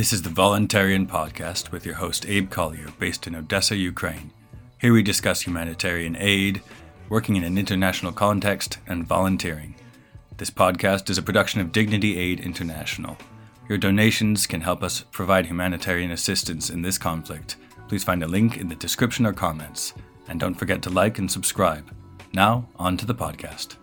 This is the Voluntarian Podcast with your host Abe Collier, based in Odessa, Ukraine. Here we discuss humanitarian aid, working in an international context, and volunteering. This podcast is a production of Dignity Aid International. Your donations can help us provide humanitarian assistance in this conflict. Please find a link in the description or comments. And don't forget to like and subscribe. Now, on to the podcast.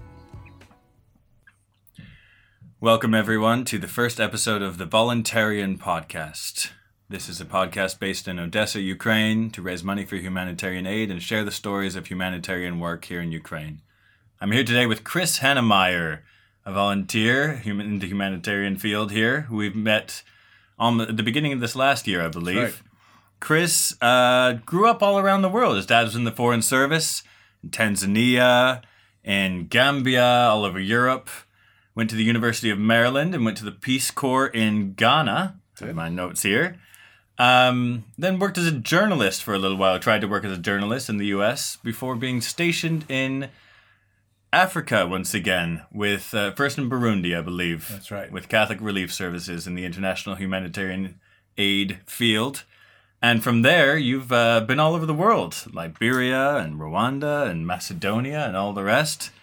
Welcome, everyone, to the first episode of the Voluntarian Podcast. This is a podcast based in Odessa, Ukraine, to raise money for humanitarian aid and share the stories of humanitarian work here in Ukraine. I'm here today with Chris Hannemeyer, a volunteer in the humanitarian field here, who we've met at the beginning of this last year, I believe. Right. Chris grew up all around the world. His dad was in the Foreign Service, in Tanzania, in Gambia, all over Europe. Went to the University of Maryland and went to the Peace Corps in Ghana. I have my notes here. Then worked as a journalist for a little while. Tried to work as a journalist in the U.S. before being stationed in Africa once again, with first in Burundi, I believe. That's right. With Catholic Relief Services in the international humanitarian aid field. And from there, you've been all over the world. Liberia and Rwanda and Macedonia and all the rest.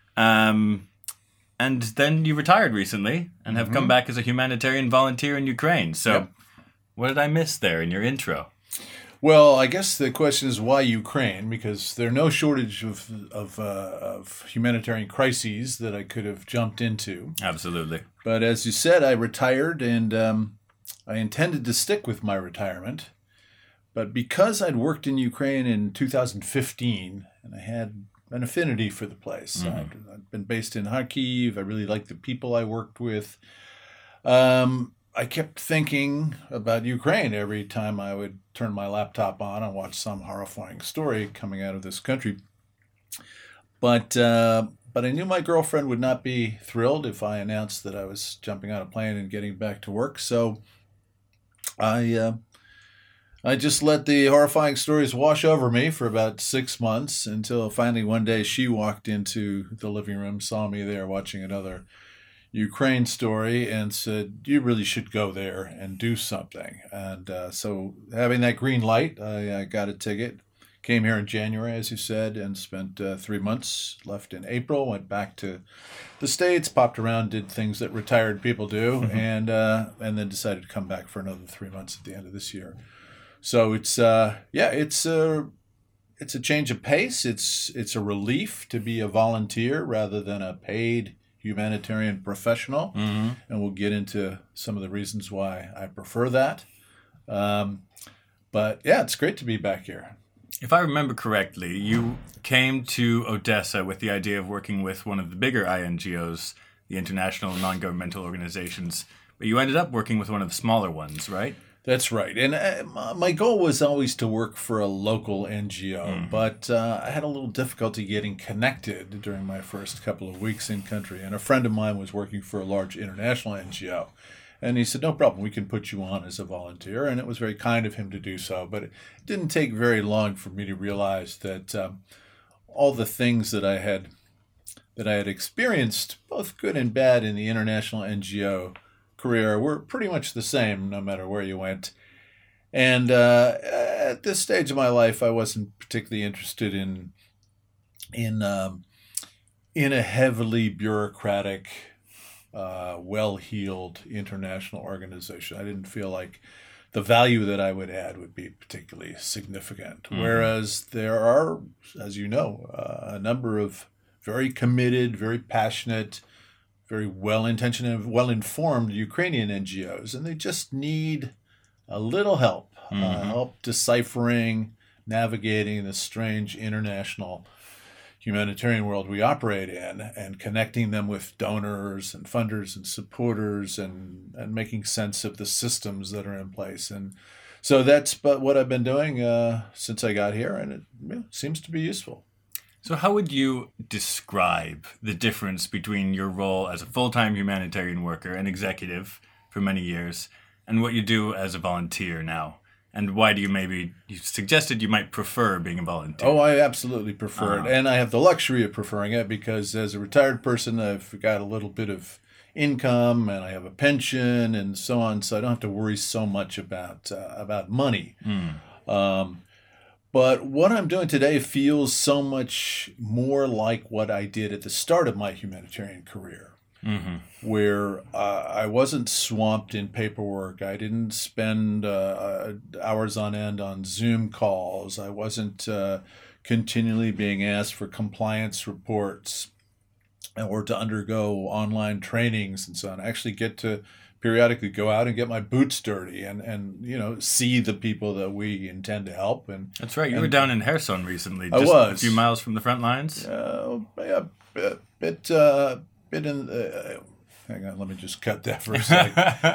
And then you retired recently and have come back as a humanitarian volunteer in Ukraine. So What did I miss there in your intro? Well, I guess the question is why Ukraine, because there's no shortage of humanitarian crises that I could have jumped into. Absolutely. But as you said, I retired, and I intended to stick with my retirement. But because I'd worked in Ukraine in 2015, and I had an affinity for the place. I've been based in Kharkiv. I really liked the people I worked with. I kept thinking about Ukraine every time I would turn my laptop on and watch some horrifying story coming out of this country. But I knew my girlfriend would not be thrilled if I announced that I was jumping on a plane and getting back to work. So I just let the horrifying stories wash over me for about 6 months until finally one day she walked into the living room, saw me there watching another Ukraine story, and said, "You really should go there and do something." And so having that green light, I got a ticket, came here in January, as you said, and spent 3 months, left in April, went back to the States, popped around, did things that retired people do, and then decided to come back for another 3 months at the end of this year. So it's a change of pace. It's a relief to be a volunteer rather than a paid humanitarian professional, and we'll get into some of the reasons why I prefer that. But yeah, it's great to be back here. If I remember correctly, you came to Odessa with the idea of working with one of the bigger INGOs, the International Non-Governmental Organizations, but you ended up working with one of the smaller ones, right? That's right. And my goal was always to work for a local NGO, but I had a little difficulty getting connected during my first couple of weeks in country. And a friend of mine was working for a large international NGO. And he said, "No problem, we can put you on as a volunteer." And it was very kind of him to do so. But it didn't take very long for me to realize that all the things that I had experienced, both good and bad, in the international NGO career were pretty much the same no matter where you went. And at this stage of my life, I wasn't particularly interested in a heavily bureaucratic, well-heeled international organization. I didn't feel like the value that I would add would be particularly significant. Whereas there are, as you know, a number of very committed, very passionate, very well-intentioned and well-informed Ukrainian NGOs, and they just need a little help, help deciphering, navigating the strange international humanitarian world we operate in, and connecting them with donors and funders and supporters, and making sense of the systems that are in place. And so that's what I've been doing since I got here, and it seems to be useful. So how would you describe the difference between your role as a full-time humanitarian worker and executive for many years and what you do as a volunteer now? And why do you suggested you might prefer being a volunteer? Oh, I absolutely prefer it. And I have the luxury of preferring it because as a retired person, I've got a little bit of income and I have a pension and so on, so I don't have to worry so much about money. But what I'm doing today feels so much more like what I did at the start of my humanitarian career, where I wasn't swamped in paperwork. I didn't spend hours on end on Zoom calls. I wasn't continually being asked for compliance reports or to undergo online trainings and so on. I actually get to periodically go out and get my boots dirty and see the people that we intend to help. And that's right. You were down in Kherson recently. I was a few miles from the front lines. Yeah, bit in. Hang on, let me just cut that for a second.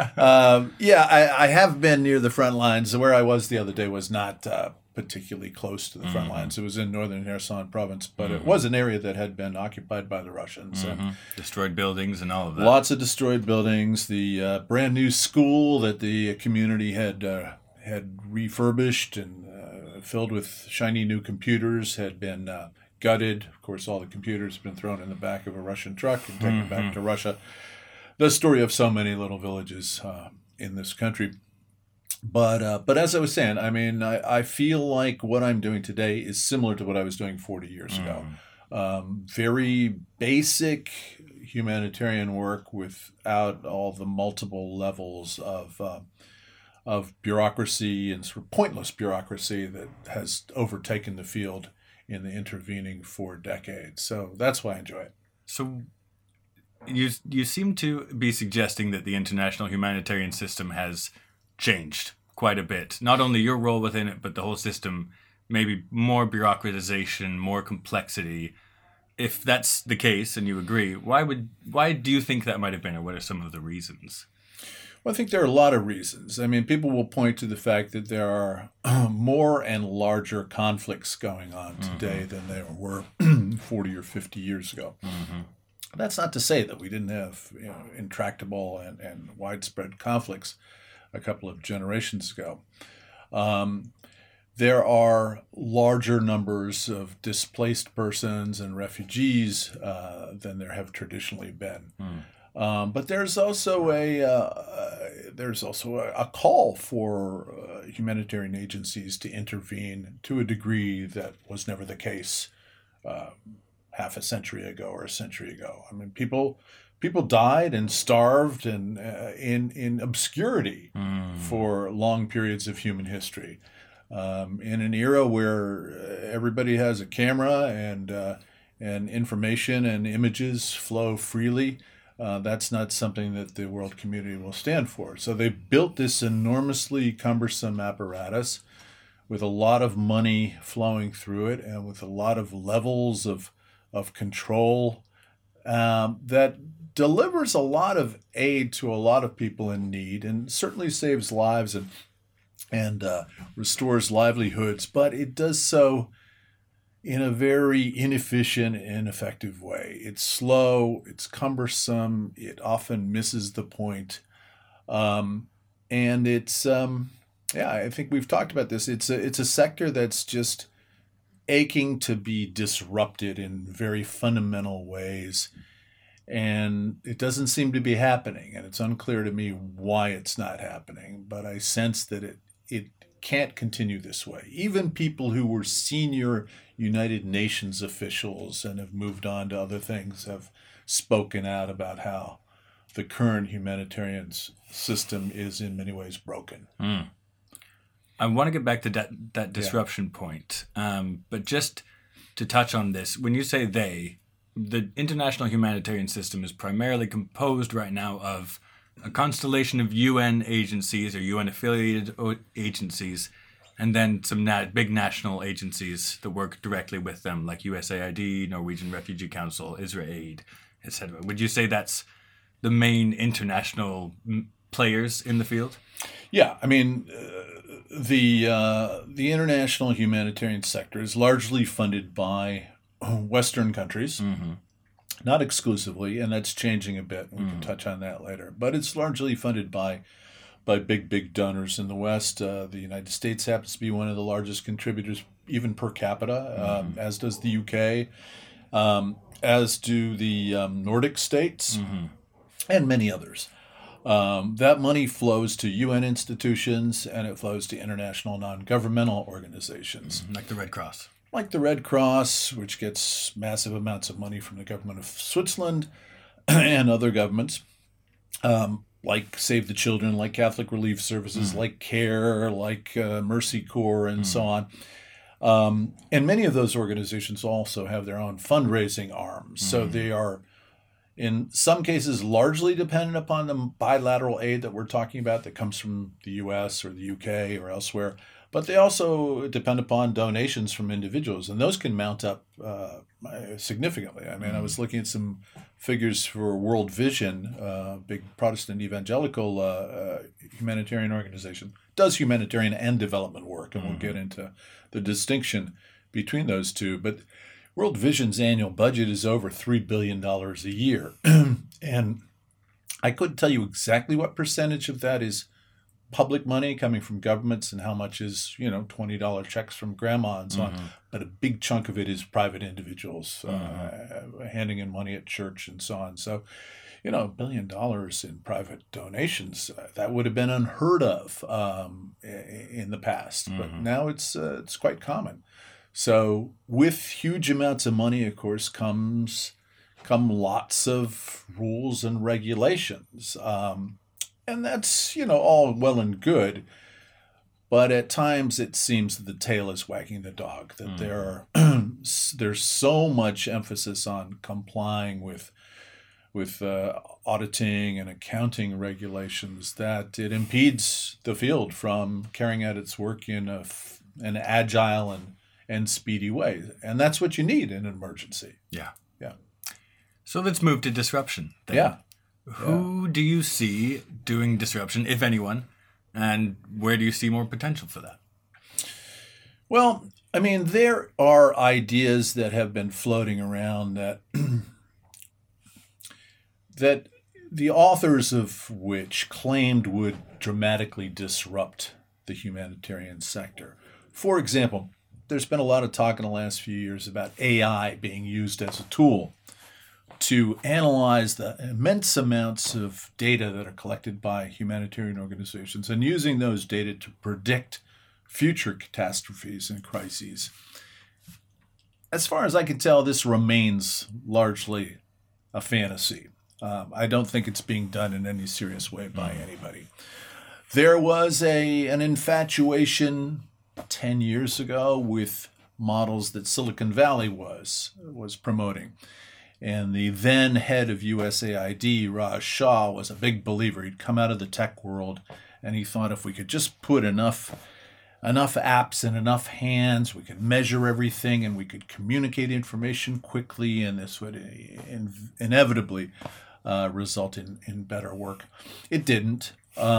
I have been near the front lines. Where I was the other day was not particularly close to the front lines. It was in northern Kherson province, but it was an area that had been occupied by the Russians. And destroyed buildings and all of that. Lots of destroyed buildings. The brand new school that the community had refurbished and filled with shiny new computers had been gutted. Of course, all the computers have been thrown in the back of a Russian truck and taken back to Russia. The story of so many little villages in this country. But as I was saying, I mean, I feel like what I'm doing today is similar to what I was doing 40 years ago. Very basic humanitarian work without all the multiple levels of bureaucracy and sort of pointless bureaucracy that has overtaken the field in the intervening 4 decades. So that's why I enjoy it. So you seem to be suggesting that the international humanitarian system has changed quite a bit. Not only your role within it, but the whole system, maybe more bureaucratization, more complexity. If that's the case and you agree, why do you think that might have been, or what are some of the reasons? Well, I think there are a lot of reasons. I mean, people will point to the fact that there are more and larger conflicts going on today than there were 40 or 50 years ago. That's not to say that we didn't have intractable and widespread conflicts a couple of generations ago. There are larger numbers of displaced persons and refugees than there have traditionally been. But there's also a call for humanitarian agencies to intervene to a degree that was never the case half a century ago or a century ago. I mean, people died and starved and in obscurity for long periods of human history. In an era where everybody has a camera and information and images flow freely, that's not something that the world community will stand for. So they built this enormously cumbersome apparatus with a lot of money flowing through it and with a lot of levels of control that delivers a lot of aid to a lot of people in need and certainly saves lives and restores livelihoods, but it does so in a very inefficient and ineffective way. It's slow, it's cumbersome, it often misses the point. And it's, I think we've talked about this. It's a sector that's just aching to be disrupted in very fundamental ways. And it doesn't seem to be happening. And it's unclear to me why it's not happening. But I sense that it can't continue this way. Even people who were senior United Nations officials and have moved on to other things have spoken out about how the current humanitarian system is in many ways broken. I want to get back to that disruption point. But just to touch on this, when you say the international humanitarian system is primarily composed right now of a constellation of UN agencies or UN-affiliated agencies, and then some big national agencies that work directly with them, like USAID, Norwegian Refugee Council, IsraAid, etc. Would you say that's the main international players in the field? Yeah, I mean, the international humanitarian sector is largely funded by Western countries, not exclusively, and that's changing a bit. We can touch on that later. But it's largely funded by big donors in the West. The United States happens to be one of the largest contributors, even per capita, as does the UK, as do the Nordic states. and many others. That money flows to UN institutions and it flows to international non-governmental organizations. Like the Red Cross. Like the Red Cross, which gets massive amounts of money from the government of Switzerland and other governments, like Save the Children, like Catholic Relief Services, like CARE, like Mercy Corps, and so on. And many of those organizations also have their own fundraising arms. So they are, in some cases, largely dependent upon the bilateral aid that we're talking about that comes from the US or the UK or elsewhere. But they also depend upon donations from individuals, and those can mount up significantly. I mean, I was looking at some figures for World Vision, big Protestant evangelical humanitarian organization, does humanitarian and development work, and we'll get into the distinction between those two. But World Vision's annual budget is over $3 billion a year, and I couldn't tell you exactly what percentage of that is public money coming from governments and how much is, $20 checks from grandma and so on. But a big chunk of it is private individuals handing in money at church and so on. So, $1 billion in private donations, that would have been unheard of in the past. But now it's quite common. So with huge amounts of money, of course, come lots of rules and regulations. And that's, all well and good. But at times it seems that the tail is wagging the dog, that there's so much emphasis on complying with auditing and accounting regulations that it impedes the field from carrying out its work in an agile and speedy way. And that's what you need in an emergency. Yeah. Yeah. So let's move to disruption then. Yeah. Who do you see doing disruption, if anyone, and where do you see more potential for that? Well, I mean, there are ideas that have been floating around that that the authors of which claimed would dramatically disrupt the humanitarian sector. For example, there's been a lot of talk in the last few years about AI being used as a tool to analyze the immense amounts of data that are collected by humanitarian organizations and using those data to predict future catastrophes and crises. As far as I can tell, this remains largely a fantasy. I don't think it's being done in any serious way by anybody. There was an infatuation 10 years ago with models that Silicon Valley was promoting. And the then head of USAID, Raj Shah, was a big believer. He'd come out of the tech world, and he thought if we could just put enough apps in enough hands, we could measure everything, and we could communicate information quickly, and this would inevitably result in better work. It didn't.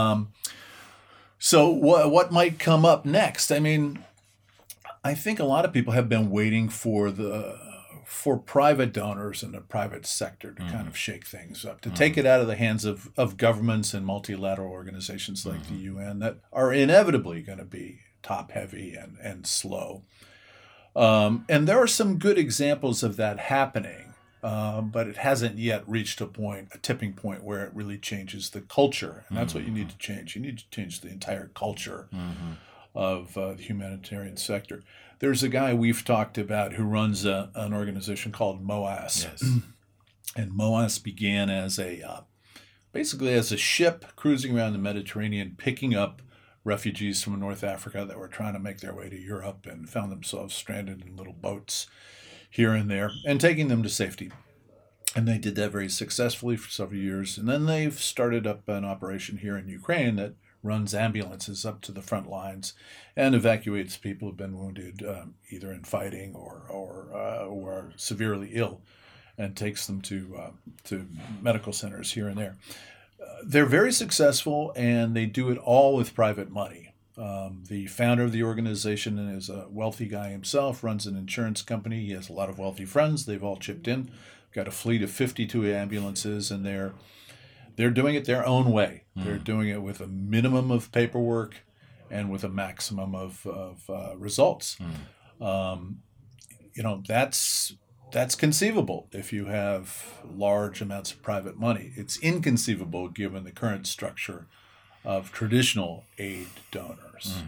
So what might come up next? I mean, I think a lot of people have been waiting for private donors in the private sector to kind of shake things up, to take it out of the hands of governments and multilateral organizations like the UN that are inevitably going to be top-heavy and slow. And there are some good examples of that happening, but it hasn't yet reached a tipping point where it really changes the culture. And that's what you need to change. You need to change the entire culture of the humanitarian sector. There's a guy we've talked about who runs an organization called MOAS. Yes. And MOAS began as basically as a ship cruising around the Mediterranean, picking up refugees from North Africa that were trying to make their way to Europe and found themselves stranded in little boats here and there and taking them to safety. And they did that very successfully for several years. And then they've started up an operation here in Ukraine that runs ambulances up to the front lines and evacuates people who've been wounded either in fighting or who are severely ill and takes them to medical centers here and there. They're very successful, and they do it all with private money. The founder of the organization is a wealthy guy himself, runs an insurance company. He has a lot of wealthy friends. They've all chipped in. Got a fleet of 52 ambulances, and they're doing it their own way. They're doing it with a minimum of paperwork and with a maximum of results. That's That's conceivable if you have large amounts of private money. It's inconceivable given the current structure of traditional aid donors.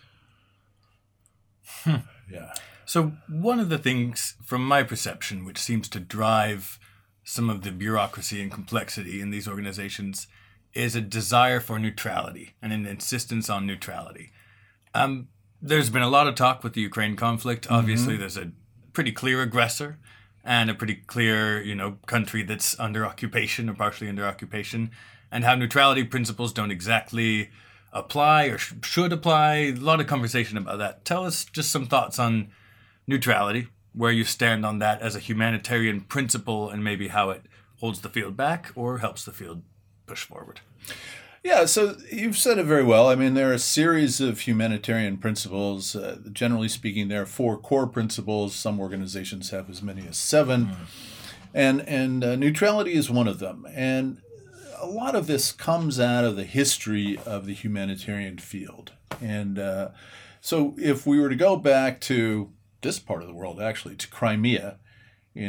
Yeah. So, one of the things, from my perception, which seems to drive some of the bureaucracy and complexity in these organizations is a desire for neutrality and an insistence on neutrality. There's been a lot of talk with the Ukraine conflict. Obviously, there's a pretty clear aggressor and a pretty clear, country that's under occupation or partially under occupation, and how neutrality principles don't exactly apply or should apply. A lot of conversation about that. Tell us just some thoughts on neutrality, where you stand on that as a humanitarian principle, and maybe how it holds the field back or helps the field push forward. Yeah, so you've said it very well. I mean, there are a series of humanitarian principles. Generally speaking, there are 4 core principles. Some organizations have as many as 7. And neutrality is one of them. And a lot of this comes out of the history of the humanitarian field. And so if we were to go back to this part of the world, actually, to Crimea in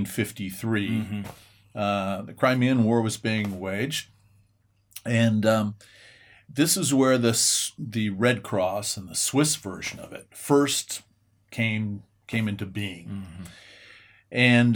1853, the Crimean War was being waged. And this is where the Red Cross and the Swiss version of it first came into being. And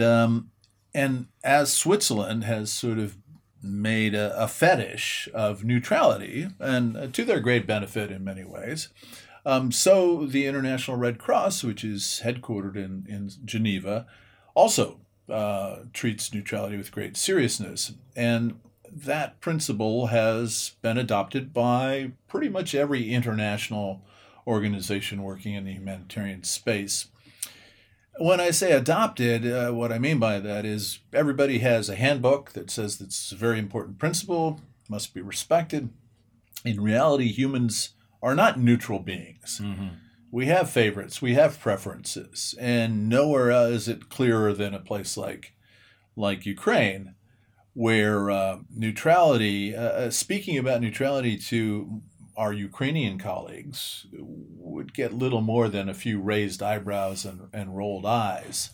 as Switzerland has sort of made a fetish of neutrality, and to their great benefit in many ways, so the International Red Cross, which is headquartered in Geneva, also treats neutrality with great seriousness. And that principle has been adopted by pretty much every international organization working in the humanitarian space. When I say adopted, what I mean by that is everybody has a handbook that says it's a very important principle, must be respected. In reality, humans are not neutral beings. We have favorites, we have preferences, and nowhere is it clearer than a place like Ukraine, where neutrality, speaking about neutrality to our Ukrainian colleagues, would get little more than a few raised eyebrows and rolled eyes.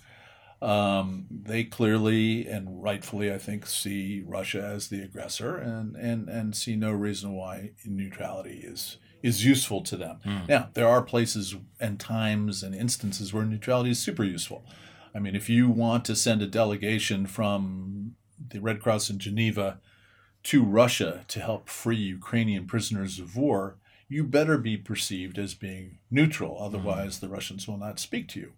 They clearly and rightfully, I think, see Russia as the aggressor and see no reason why neutrality is useful to them. Now, there are places and times and instances where neutrality is super useful. I mean, if you want to send a delegation from the Red Cross in Geneva to Russia to help free Ukrainian prisoners of war, you better be perceived as being neutral. Otherwise, the Russians will not speak to you.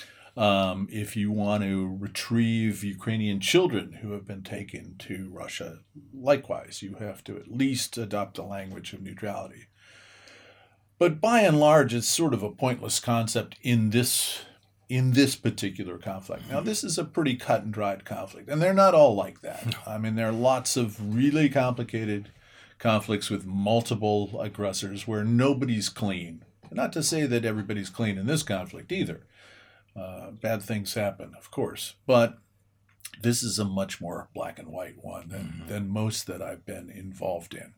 If you want to retrieve Ukrainian children who have been taken to Russia, likewise, you have to at least adopt a language of neutrality. But by and large, it's sort of a pointless concept in this particular conflict. Now, this is a pretty cut and dried conflict, and they're not all like that. I mean, there are lots of really complicated conflicts with multiple aggressors where nobody's clean. Not to say that everybody's clean in this conflict either. Bad things happen, of course, but this is a much more black and white one than most that I've been involved in.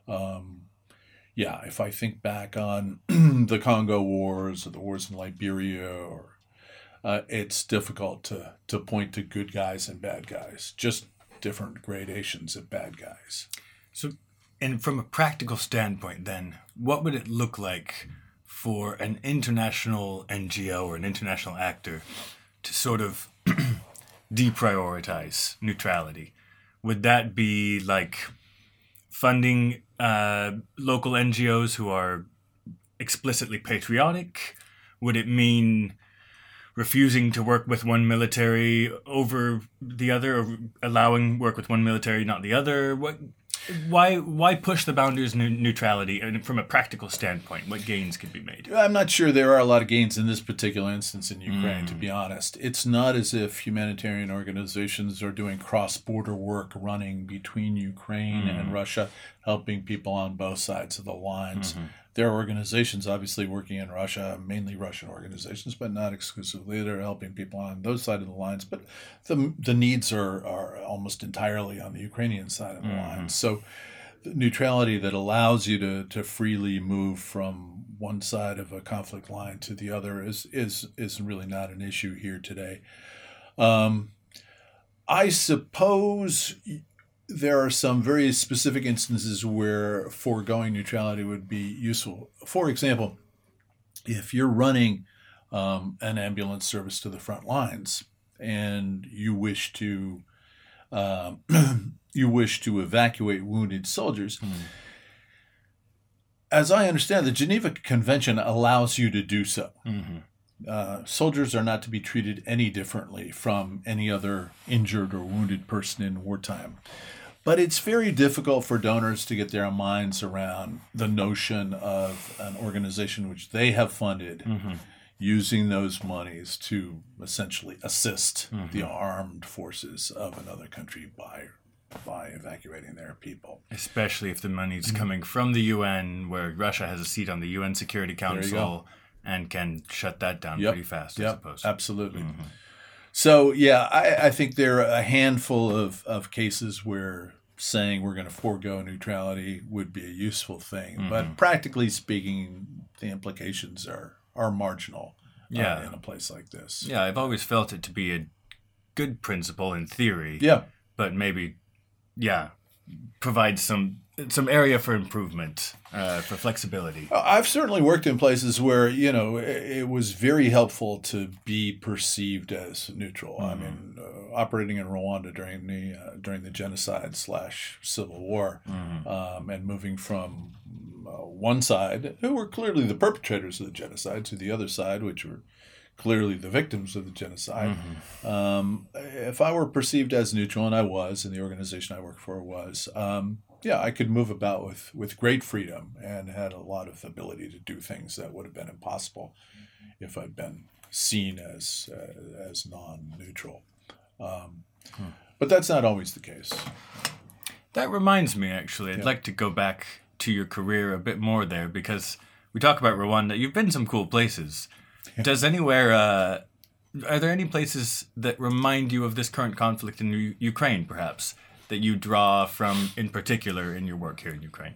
If I think back on the Congo Wars or the wars in Liberia, or it's difficult to point to good guys and bad guys, just different gradations of bad guys. So, and from a practical standpoint then, what would it look like for an international NGO or an international actor to sort of deprioritize neutrality? Would that be like funding local NGOs who are explicitly patriotic? Would it mean refusing to work with one military over the other, or allowing work with one military, not the other? Why push the boundaries of neutrality? And from a practical standpoint, what gains could be made? I'm not sure there are a lot of gains in this particular instance in Ukraine, to be honest. It's not as if humanitarian organizations are doing cross-border work running between Ukraine and Russia, helping people on both sides of the lines. There are organizations obviously working in Russia, mainly Russian organizations, but not exclusively. They're helping people on those sides of the lines, but the needs are almost entirely on the Ukrainian side of the lines. So the neutrality that allows you to freely move from one side of a conflict line to the other is really not an issue here today. I suppose there are some very specific instances where foregoing neutrality would be useful. For example, if you're running an ambulance service to the front lines and you wish to evacuate wounded soldiers, as I understand, the Geneva Convention allows you to do so. Soldiers are not to be treated any differently from any other injured or wounded person in wartime. But it's very difficult for donors to get their minds around the notion of an organization which they have funded using those monies to essentially assist the armed forces of another country by evacuating their people. Especially if the money's coming from the UN, where Russia has a seat on the UN Security Council and can shut that down pretty fast, I suppose. Absolutely. So, yeah, I think there are a handful of cases where saying we're going to forego neutrality would be a useful thing. But practically speaking, the implications are marginal in a place like this. Yeah, I've always felt it to be a good principle in theory. Yeah. But maybe, provide some area for improvement, for flexibility. I've certainly worked in places where, it was very helpful to be perceived as neutral. I mean, operating in Rwanda during the genocide/civil war, and moving from one side, who were clearly the perpetrators of the genocide, to the other side, which were clearly the victims of the genocide. If I were perceived as neutral, and I was, and the organization I worked for was, I could move about with great freedom and had a lot of ability to do things that would have been impossible if I'd been seen as non-neutral. But that's not always the case. That reminds me, actually, I'd like to go back to your career a bit more there, because we talk about Rwanda. You've been some cool places. Does anywhere, are there any places that remind you of this current conflict in Ukraine, perhaps, that you draw from in particular in your work here in Ukraine?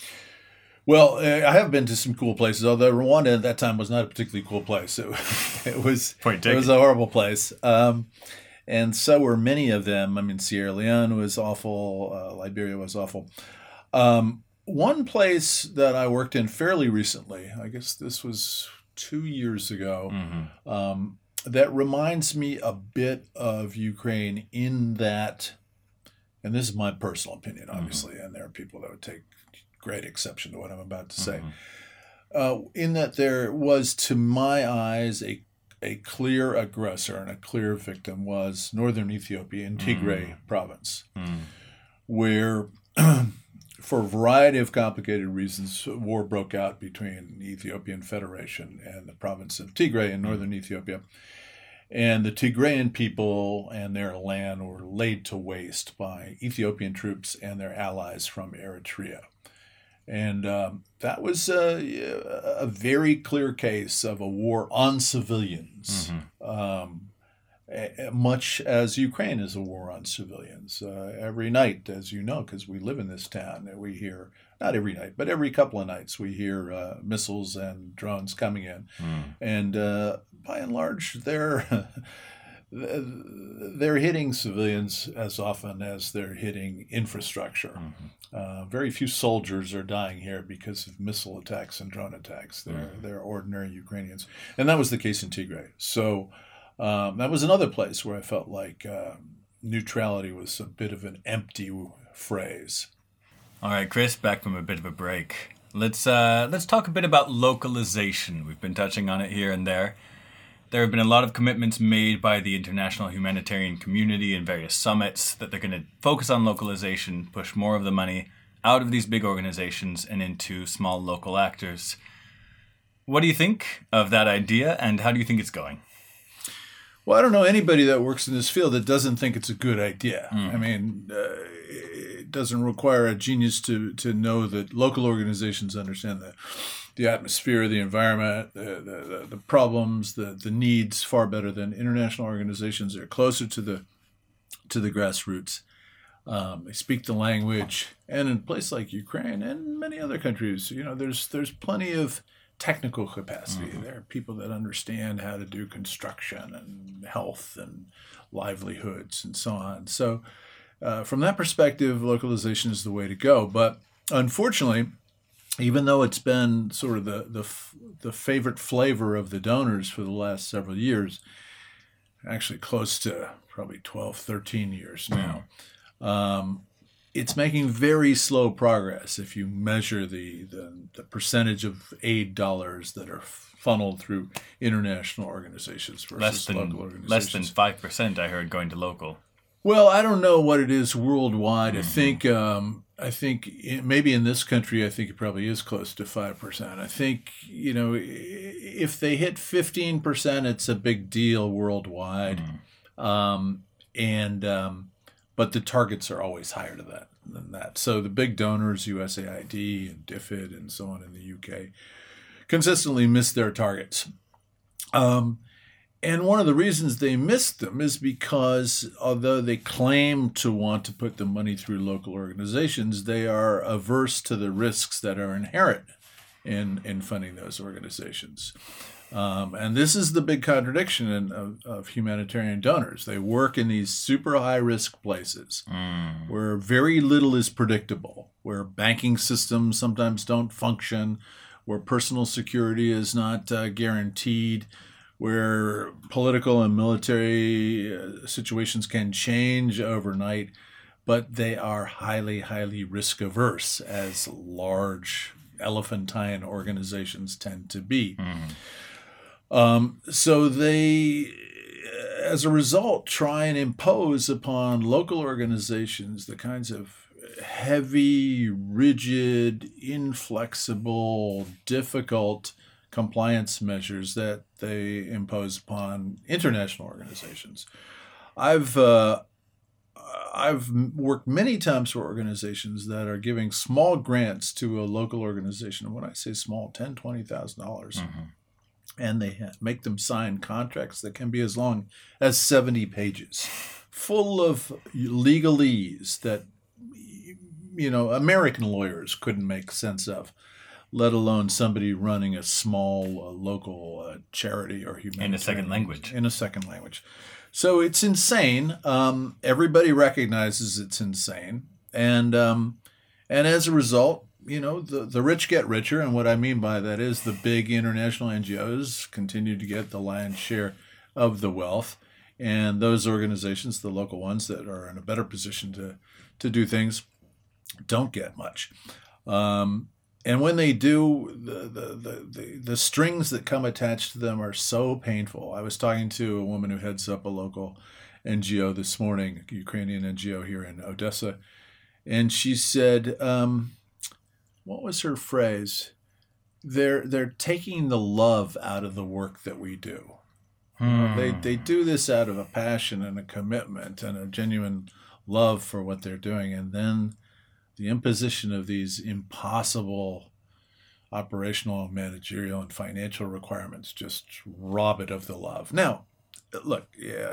Well, I have been to some cool places, although Rwanda at that time was not a particularly cool place. It was a horrible place. And so were many of them. I mean, Sierra Leone was awful. Liberia was awful. One place that I worked in fairly recently, I guess this was 2 years ago, that reminds me a bit of Ukraine in that, and this is my personal opinion, obviously, and there are people that would take great exception to what I'm about to say, in that there was, to my eyes, a clear aggressor and a clear victim was northern Ethiopia in Tigray province, where for a variety of complicated reasons, war broke out between the Ethiopian Federation and the province of Tigray in northern Ethiopia. And the Tigrayan people and their land were laid to waste by Ethiopian troops and their allies from Eritrea. And that was a very clear case of a war on civilians, much as Ukraine is a war on civilians. Every night, as you know, because we live in this town, we hear, not every night, but every couple of nights, we hear missiles and drones coming in. And by and large, they're hitting civilians as often as they're hitting infrastructure. Very few soldiers are dying here because of missile attacks and drone attacks. They're ordinary Ukrainians. And that was the case in Tigray. So that was another place where I felt like neutrality was a bit of an empty phrase. All right, Chris, back from a bit of a break. Let's talk a bit about localization. We've been touching on it here and there. There have been a lot of commitments made by the international humanitarian community in various summits that they're going to focus on localization, push more of the money out of these big organizations and into small local actors. What do you think of that idea, and how do you think it's going? Well, I don't know anybody that works in this field that doesn't think it's a good idea. I mean, it doesn't require a genius to know that local organizations understand the atmosphere, the environment, the problems, the needs far better than international organizations. They're closer to the grassroots. They speak the language, and in a place like Ukraine and many other countries, there's plenty of technical capacity. There are people that understand how to do construction and health and livelihoods and so on. So from that perspective, localization is the way to go. But unfortunately, even though it's been sort of the favorite flavor of the donors for the last several years, actually close to probably 12, 13 years now, it's making very slow progress if you measure the percentage of aid dollars that are funneled through international organizations versus local organizations. Less than 5%, I heard, going to local. Well, I don't know what it is worldwide. I think maybe in this country, I think it probably is close to 5%. I think, if they hit 15%, it's a big deal worldwide. But the targets are always higher than that. So the big donors, USAID and DFID and so on in the UK, consistently miss their targets. And one of the reasons they missed them is because although they claim to want to put the money through local organizations, they are averse to the risks that are inherent in funding those organizations. And this is the big contradiction of humanitarian donors. They work in these super high-risk places where very little is predictable, where banking systems sometimes don't function, where personal security is not guaranteed, where political and military situations can change overnight, but they are highly, highly risk-averse, as large elephantine organizations tend to be. So they, as a result, try and impose upon local organizations the kinds of heavy, rigid, inflexible, difficult compliance measures that they impose upon international organizations. I've worked many times for organizations that are giving small grants to a local organization. And when I say small, $10,000, $20,000. And they make them sign contracts that can be as long as 70 pages, full of legalese that, American lawyers couldn't make sense of, let alone somebody running a small local charity or humanitarian. In a second language. In a second language. So it's insane. Everybody recognizes it's insane. And as a result, the rich get richer, and what I mean by that is the big international NGOs continue to get the lion's share of the wealth, and those organizations, the local ones that are in a better position to do things, don't get much. And when they do, the strings that come attached to them are so painful. I was talking to a woman who heads up a local NGO this morning, a Ukrainian NGO here in Odessa, and she said, what was her phrase? They're taking the love out of the work that we do. They do this out of a passion and a commitment and a genuine love for what they're doing, and then the imposition of these impossible operational, managerial, and financial requirements just rob it of the love. Now, look,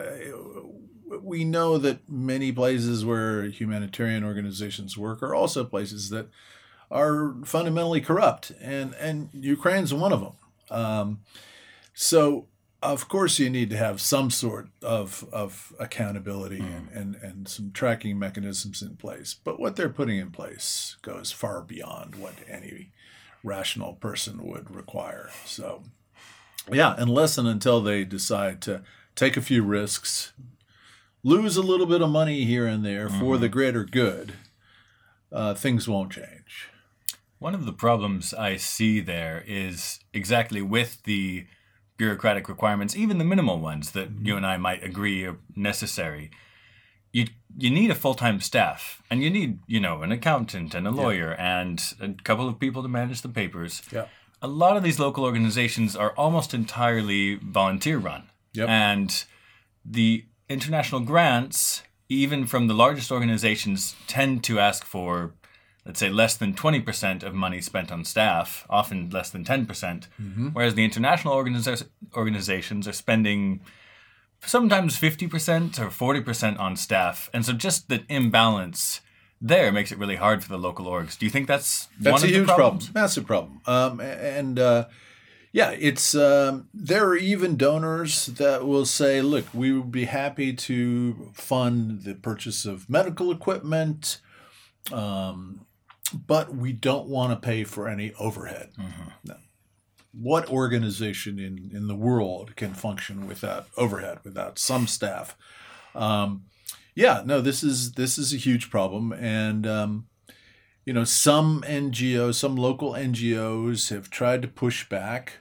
we know that many places where humanitarian organizations work are also places that are fundamentally corrupt, and Ukraine's one of them. So, of course, you need to have some sort of accountability and some tracking mechanisms in place. But what they're putting in place goes far beyond what any rational person would require. So, yeah, unless and until they decide to take a few risks, lose a little bit of money here and there for the greater good, things won't change. One of the problems I see there is exactly with the bureaucratic requirements, even the minimal ones that you and I might agree are necessary. You need a full-time staff, and you need, an accountant and a lawyer and a couple of people to manage the papers. Yeah. A lot of these local organizations are almost entirely volunteer run. Yep. And the international grants, even from the largest organizations, tend to ask for, let's say, less than 20% of money spent on staff, often less than 10%, whereas the international organizations are spending sometimes 50% or 40% on staff. And so just the imbalance there makes it really hard for the local orgs. Do you think that's one of the huge problems? problem, massive problem. Yeah, it's there are even donors that will say, "Look, we would be happy to fund the purchase of medical equipment, um, but we don't want to pay for any overhead." Now, what organization in the world can function without overhead, without some staff? Yeah, no, this is a huge problem, and some NGOs, some local NGOs have tried to push back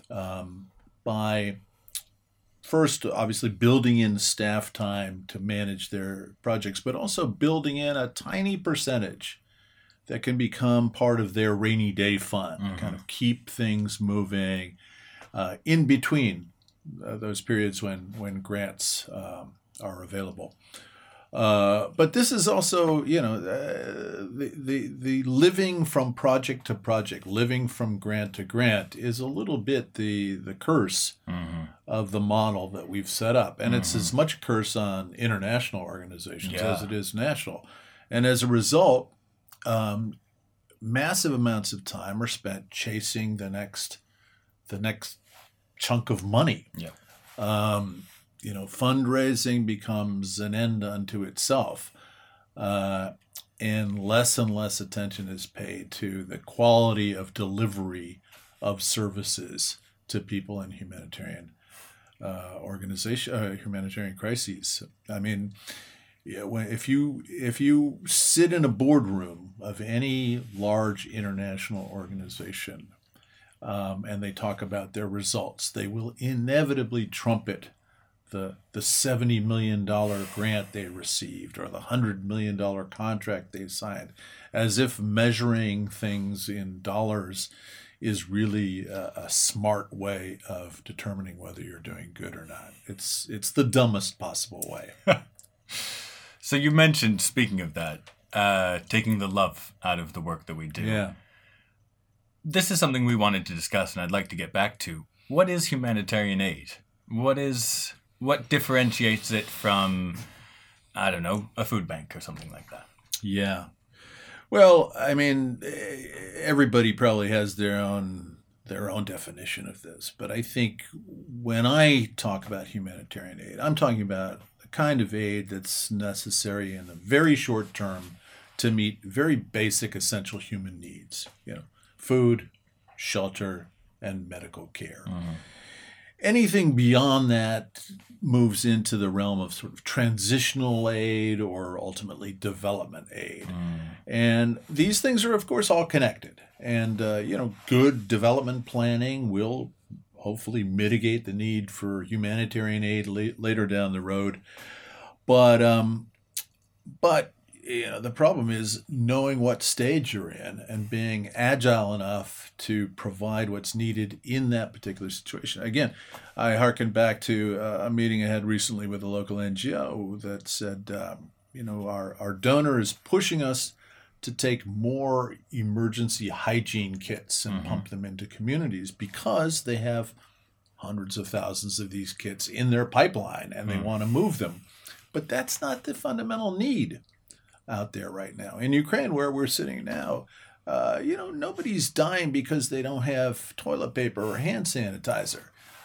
by first, obviously, building in staff time to manage their projects, but also building in a tiny percentage that can become part of their rainy day fund, kind of keep things moving in between those periods when grants are available. But this is also, the living from project to project, living from grant to grant is a little bit the curse of the model that we've set up. And it's as much a curse on international organizations as it is national. And as a result, massive amounts of time are spent chasing the next chunk of money. Yeah. Fundraising becomes an end unto itself, and less attention is paid to the quality of delivery of services to people in humanitarian humanitarian crises. I mean, if you sit in a boardroom of any large international organization, and they talk about their results, they will inevitably trumpet the $70 million grant they received or the $100 million contract they signed, as if measuring things in dollars is really a smart way of determining whether you're doing good or not. It's the dumbest possible way. So you mentioned, speaking of that, taking the love out of the work that we do. Yeah. This is something we wanted to discuss, and I'd like to get back to. What is humanitarian aid? What differentiates it from, I don't know, a food bank or something like that? Yeah. Well, I mean, everybody probably has their own definition of this, but I think when I talk about humanitarian aid, I'm talking about the kind of aid that's necessary in the very short term to meet very basic, essential human needs. Food, shelter, and medical care. Anything beyond that moves into the realm of sort of transitional aid or ultimately development aid. And these things are, of course, all connected. And, good development planning will hopefully mitigate the need for humanitarian aid later down the road. But the problem is knowing what stage you're in and being agile enough to provide what's needed in that particular situation. Again, I hearken back to a meeting I had recently with a local NGO that said, our donor is pushing us to take more emergency hygiene kits and pump them into communities because they have hundreds of thousands of these kits in their pipeline and they want to move them. But that's not the fundamental need out there right now. In Ukraine, where we're sitting now, nobody's dying because they don't have toilet paper or hand sanitizer.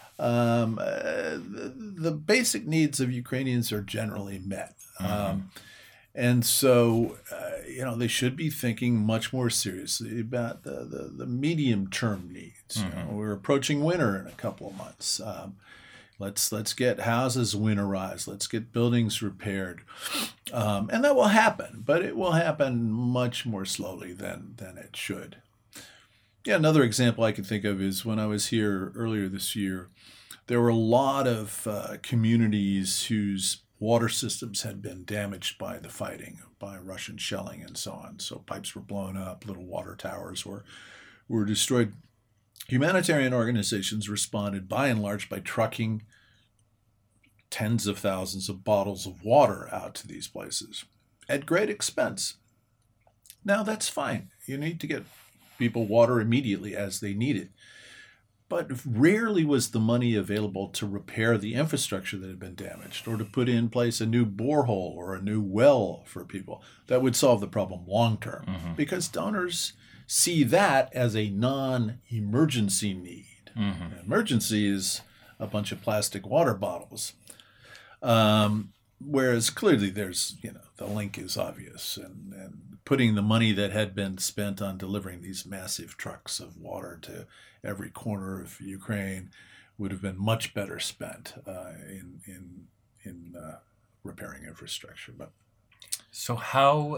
The basic needs of Ukrainians are generally met. And so, they should be thinking much more seriously about the medium-term needs. We're approaching winter in a couple of months. Let's get houses winterized. Let's get buildings repaired. And that will happen, but it will happen much more slowly than it should. Yeah, another example I can think of is when I was here earlier this year, there were a lot of communities whose water systems had been damaged by the fighting, by Russian shelling and so on. So pipes were blown up, little water towers were destroyed. Humanitarian organizations responded by and large by trucking tens of thousands of bottles of water out to these places at great expense. Now, that's fine. You need to get people water immediately as they need it. But rarely was the money available to repair the infrastructure that had been damaged or to put in place a new borehole or a new well for people that would solve the problem long term, because donors see that as a non-emergency need. Emergency is a bunch of plastic water bottles. Whereas clearly there's, the link is obvious, and putting the money that had been spent on delivering these massive trucks of water to every corner of Ukraine would have been much better spent in repairing infrastructure. But so how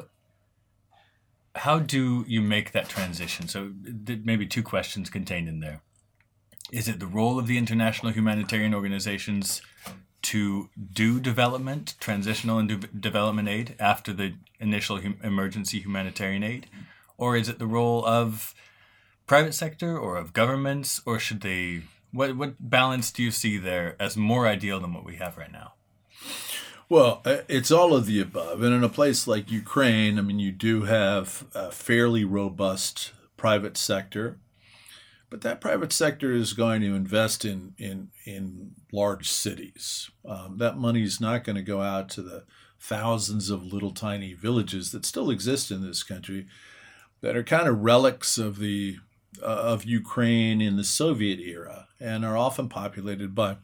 do you make that transition? So maybe two questions contained in there. Is it the role of the international humanitarian organizations to do development, transitional and development aid after the initial emergency humanitarian aid? Or is it the role of private sector or of governments? Or should they, what balance do you see there as more ideal than what we have right now? Well, it's all of the above. And in a place like Ukraine, you do have a fairly robust private sector. But that private sector is going to invest in large cities. That money is not going to go out to the thousands of little tiny villages that still exist in this country that are kind of relics of of Ukraine in the Soviet era and are often populated by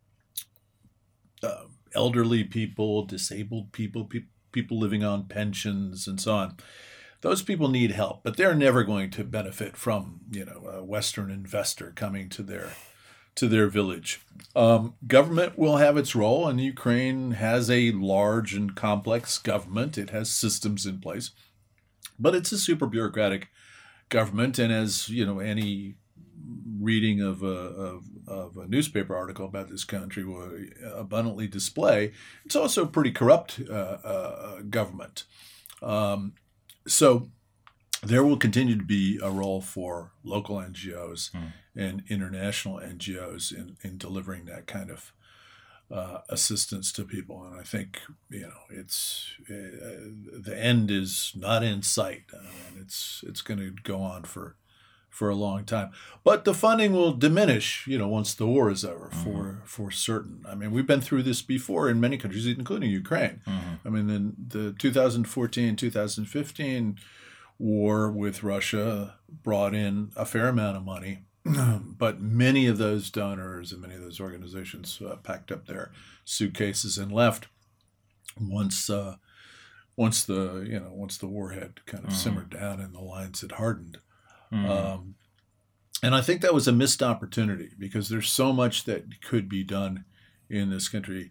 elderly people, disabled people, people living on pensions, and so on. Those people need help, but they're never going to benefit from, a Western investor coming to their village. Government will have its role, and Ukraine has a large and complex government. It has systems in place, but it's a super bureaucratic government. And as any reading of a newspaper article about this country will abundantly display, it's also a pretty corrupt government. So there will continue to be a role for local NGOs and international NGOs in delivering that kind of assistance to people. And I think, it's the end is not in sight. It's going to go on for a long time. But the funding will diminish, once the war is over, for certain. We've been through this before in many countries, including Ukraine. The 2014-2015 war with Russia brought in a fair amount of money, but many of those donors and many of those organizations packed up their suitcases and left once the war had kind of simmered down and the lines had hardened. And I think that was a missed opportunity because there's so much that could be done in this country.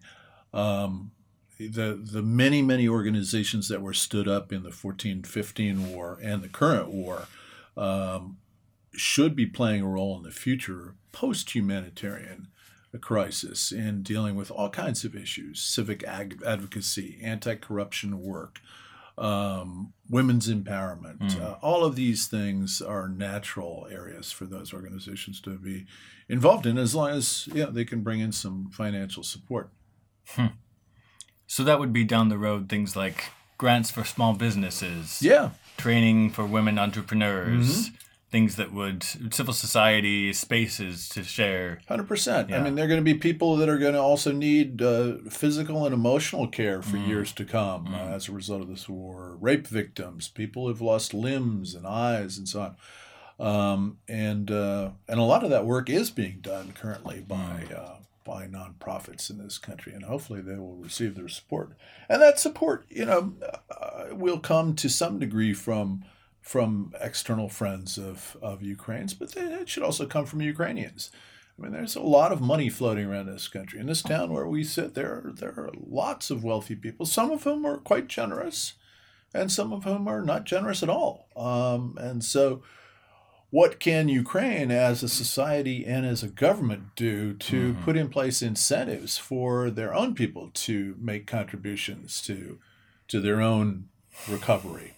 The many organizations that were stood up in the 14-15 war and the current war should be playing a role in the future post-humanitarian crisis in dealing with all kinds of issues: civic advocacy, anti-corruption work, women's empowerment. All of these things are natural areas for those organizations to be involved in, as long as they can bring in some financial support. So that would be down the road things like grants for small businesses, training for women entrepreneurs, things that would, civil society spaces to share. 100%. There are going to be people that are going to also need physical and emotional care for years to come as a result of this war. Rape victims, people who've lost limbs and eyes and so on. And a lot of that work is being done currently by nonprofits in this country, and hopefully they will receive their support. And that support, will come to some degree from external friends of Ukraine's, but it should also come from Ukrainians. There's a lot of money floating around this country. In this town where we sit, there are lots of wealthy people, some of whom are quite generous, and some of whom are not generous at all. And so what can Ukraine as a society and as a government do to put in place incentives for their own people to make contributions to their own recovery?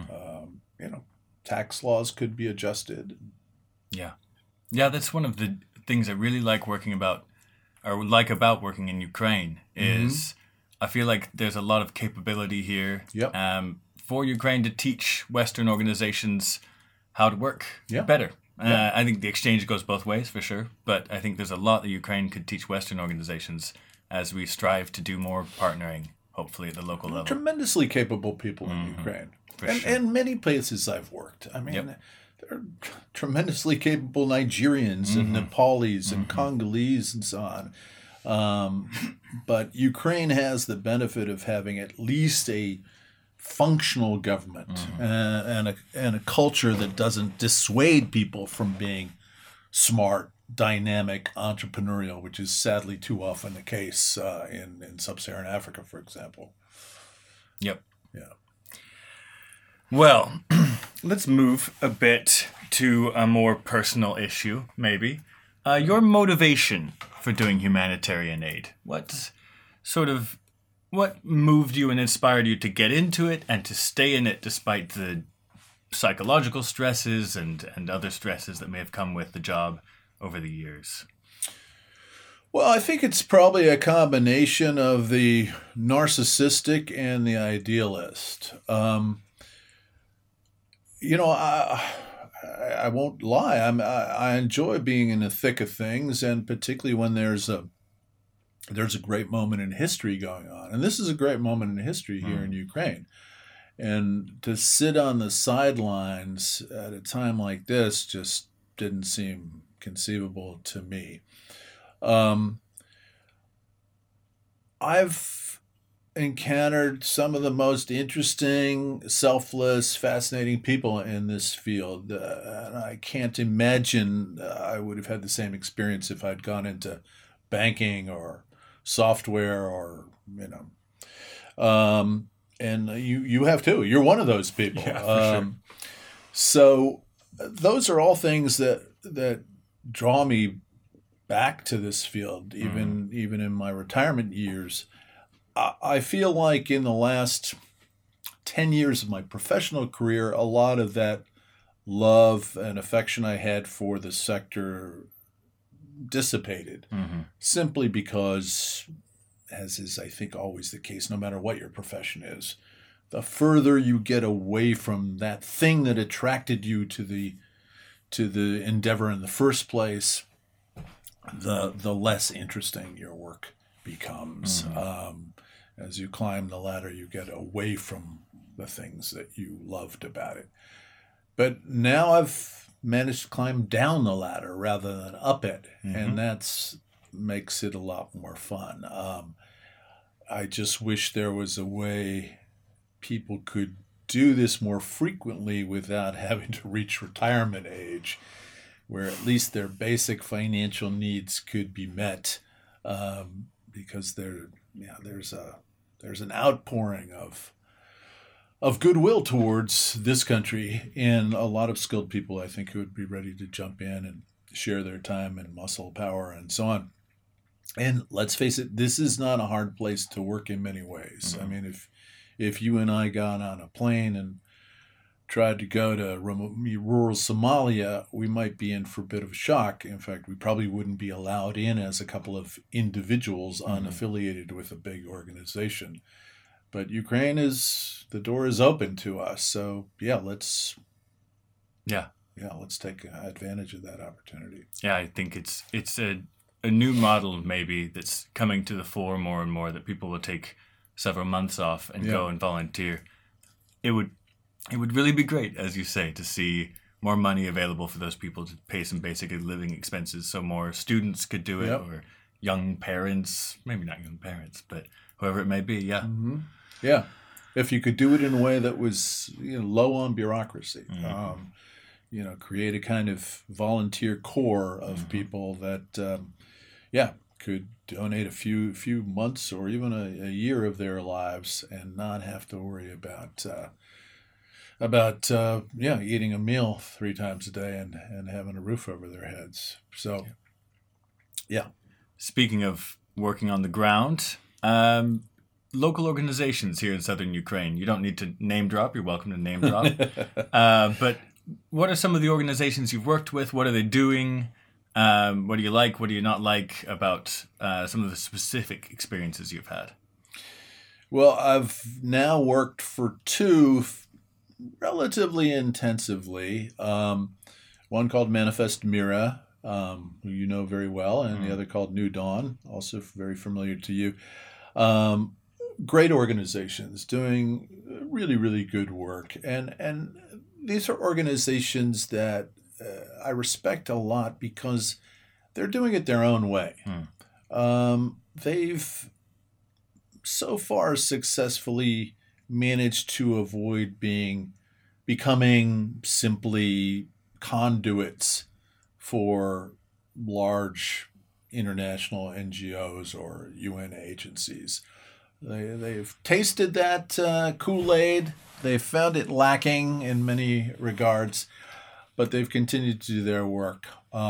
Tax laws could be adjusted. Yeah, that's one of the things I really like working about working in Ukraine is I feel like there's a lot of capability here for Ukraine to teach Western organizations how to work better. I think the exchange goes both ways for sure, but I think there's a lot that Ukraine could teach Western organizations as we strive to do more partnering, hopefully at the local level. Tremendously capable people in Ukraine. And many places I've worked. they're tremendously capable Nigerians and Nepalese and Congolese and so on. But Ukraine has the benefit of having at least a functional government and a culture that doesn't dissuade people from being smart, dynamic, entrepreneurial, which is sadly too often the case in sub-Saharan Africa, for example. Yep. Yeah. Well, let's move a bit to a more personal issue, maybe. Your motivation for doing humanitarian aid. What moved you and inspired you to get into it and to stay in it despite the psychological stresses and other stresses that may have come with the job over the years? Well, I think it's probably a combination of the narcissistic and the idealist. I won't lie. I enjoy being in the thick of things, and particularly when there's a great moment in history going on. And this is a great moment in history here in Ukraine. And to sit on the sidelines at a time like this just didn't seem conceivable to me. I've encountered some of the most interesting, selfless, fascinating people in this field. And I can't imagine I would have had the same experience if I'd gone into banking or software or, and you have too. You're one of those people. Yeah, for sure. So those are all things that draw me back to this field, even in my retirement years. I feel like in the last 10 years of my professional career, a lot of that love and affection I had for the sector dissipated simply because, as is, I think, always the case, no matter what your profession is, the further you get away from that thing that attracted you to the endeavor in the first place, the less interesting your work becomes. As you climb the ladder, you get away from the things that you loved about it. But now I've managed to climb down the ladder rather than up it, and that's makes it a lot more fun. I just wish there was a way people could do this more frequently without having to reach retirement age, where at least their basic financial needs could be met, because there's an outpouring of goodwill towards this country, and a lot of skilled people, I think, who would be ready to jump in and share their time and muscle power and so on. And let's face it, this is not a hard place to work in many ways. I mean, if you and I got on a plane and tried to go to rural Somalia, we might be in for a bit of a shock. In fact, we probably wouldn't be allowed in as a couple of individuals unaffiliated with a big organization. But Ukraine the door is open to us. So let's take advantage of that opportunity. Yeah, I think it's a new model maybe that's coming to the fore more and more, that people will take several months off and go and volunteer. It would really be great, as you say, to see more money available for those people to pay some basic living expenses, so more students could do it, or young parents, maybe not young parents, but whoever it may be, Yeah, if you could do it in a way that was low on bureaucracy, create a kind of volunteer core of people that, could donate a few months or even a year of their lives and not have to worry about eating a meal 3 times a day and having a roof over their heads. So, Speaking of working on the ground, local organizations here in southern Ukraine, you don't need to name drop. You're welcome to name drop. But what are some of the organizations you've worked with? What are they doing? What do you like? What do you not like about some of the specific experiences you've had? Well, I've now worked for 2 relatively intensively. One called Manifest Mira, who you know very well, and the other called New Dawn, also very familiar to you. Great organizations doing really, really good work. And these are organizations that I respect a lot because they're doing it their own way. They've so far successfully managed to avoid becoming simply conduits for large international NGOs or UN agencies. They've tasted that Kool-Aid. They've found it lacking in many regards, but they've continued to do their work.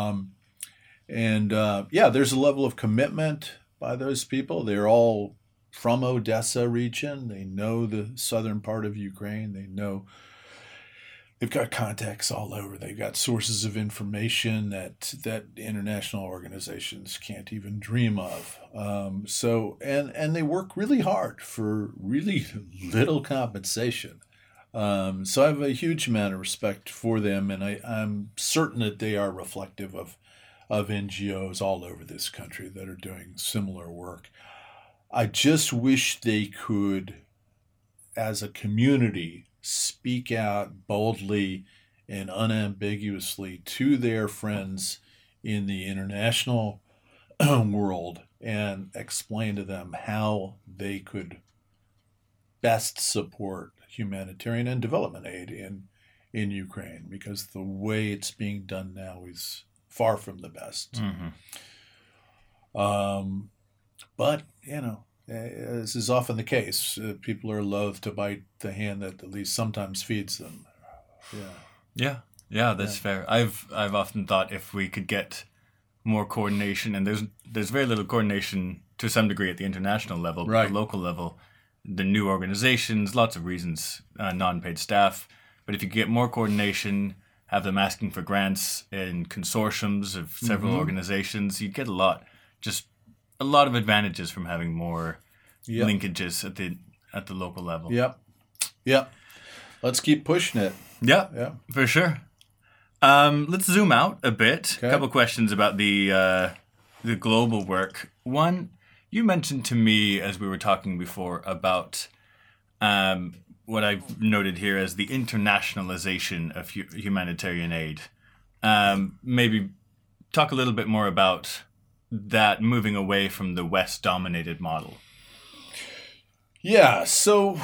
There's a level of commitment by those people. They're all from Odessa region. They know the southern part of Ukraine. They've got contacts all over. They've got sources of information that international organizations can't even dream of. And they work really hard for really little compensation. So I have a huge amount of respect for them, and I'm certain that they are reflective of NGOs all over this country that are doing similar work. I just wish they could, as a community, speak out boldly and unambiguously to their friends in the international world and explain to them how they could best support humanitarian and development aid in Ukraine, because the way it's being done now is far from the best. But, as is often the case, people are loath to bite the hand that at least sometimes feeds them. Yeah, that's fair. I've often thought if we could get more coordination, and there's very little coordination to some degree at the international level, right. At the local level, the new organizations, lots of reasons, non-paid staff. But if you could get more coordination, have them asking for grants in consortiums of several organizations, you'd get a lot of advantages from having more linkages at the local level. Yep. Let's keep pushing it. Yeah, for sure. Let's zoom out a bit. Okay. A couple questions about the global work. One, you mentioned to me as we were talking before about what I've noted here as the internationalization of humanitarian aid. Maybe talk a little bit more about that, moving away from the West-dominated model. Yeah, so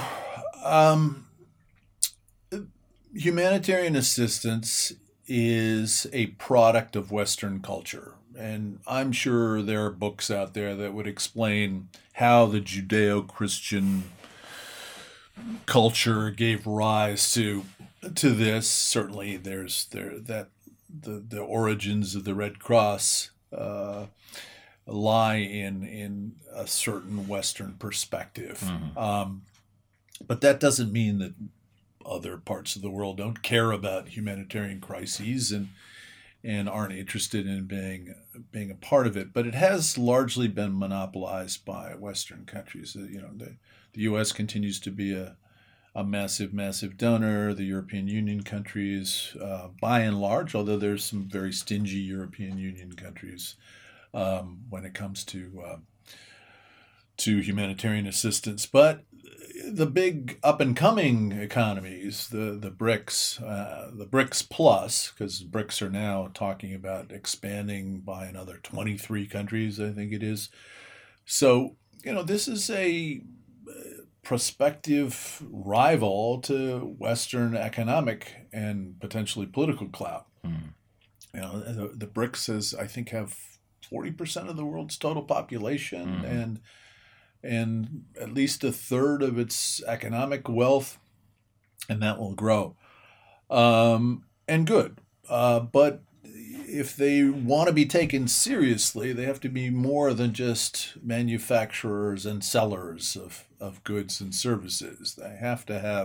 humanitarian assistance is a product of Western culture. And I'm sure there are books out there that would explain how the Judeo-Christian culture gave rise to this. Certainly there's the origins of the Red Cross lie in a certain Western perspective. But that doesn't mean that other parts of the world don't care about humanitarian crises and aren't interested in being a part of it. But it has largely been monopolized by Western countries. The U.S. continues to be a massive, massive donor. The European Union countries, by and large, although there's some very stingy European Union countries when it comes to humanitarian assistance. But the big up-and-coming economies, the BRICS plus, because BRICS are now talking about expanding by another 23 countries, I think it is. So, this is a prospective rival to Western economic and potentially political clout. The BRICS I think have 40% of the world's total population and at least a third of its economic wealth, and that will grow. And good. But if they want to be taken seriously, they have to be more than just manufacturers and sellers of goods and services. They have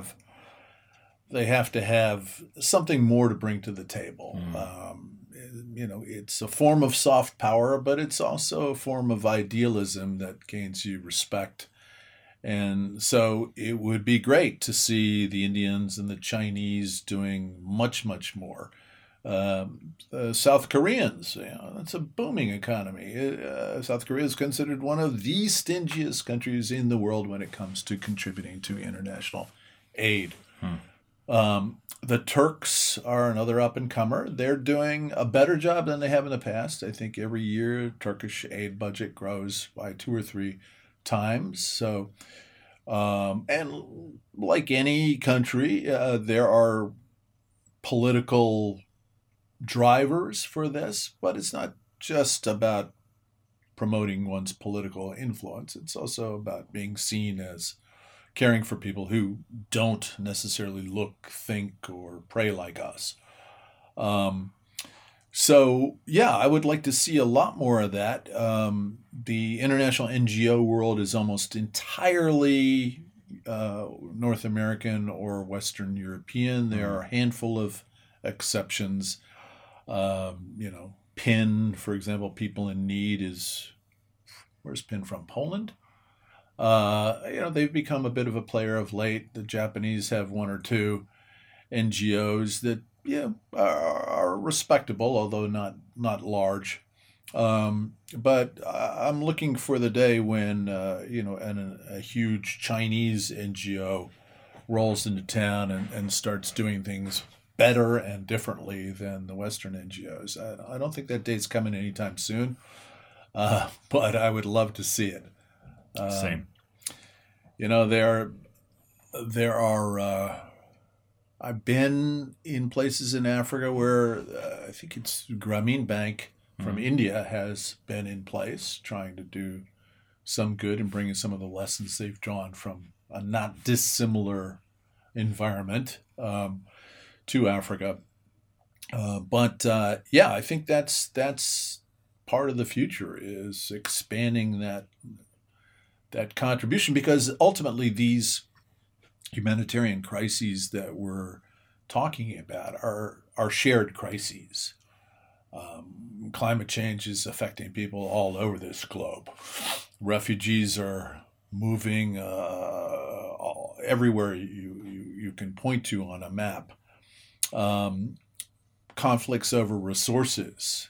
to have something more to bring to the table. It's a form of soft power, but it's also a form of idealism that gains you respect. And so it would be great to see the Indians and the Chinese doing much, much more. South Koreans, that's a booming economy. South Korea is considered one of the stingiest countries in the world when it comes to contributing to international aid. The Turks are another up and comer. They're doing a better job than they have in the past. I think every year Turkish aid budget grows by 2 or 3 times. So, and like any country, there are political drivers for this, but it's not just about promoting one's political influence. It's also about being seen as caring for people who don't necessarily look, think, or pray like us. Um, so, yeah, I would like to see a lot more of that. The international NGO world is almost entirely North American or Western European. There are a handful of exceptions. PIN, for example, People in Need is, where's PIN from? Poland? They've become a bit of a player of late. The Japanese have 1 or 2 NGOs that, are respectable, although not large. But I'm looking for the day when, a huge Chinese NGO rolls into town and starts doing things better and differently than the Western NGOs. I don't think that day's coming anytime soon, but I would love to see it. Same. There are. I've been in places in Africa where I think it's Grameen Bank from India has been in place, trying to do some good and bringing some of the lessons they've drawn from a not dissimilar environment to Africa. I think that's part of the future, is expanding that contribution, because ultimately these humanitarian crises that we're talking about are shared crises. Climate change is affecting people all over this globe. Refugees are moving everywhere you can point to on a map. Conflicts over resources,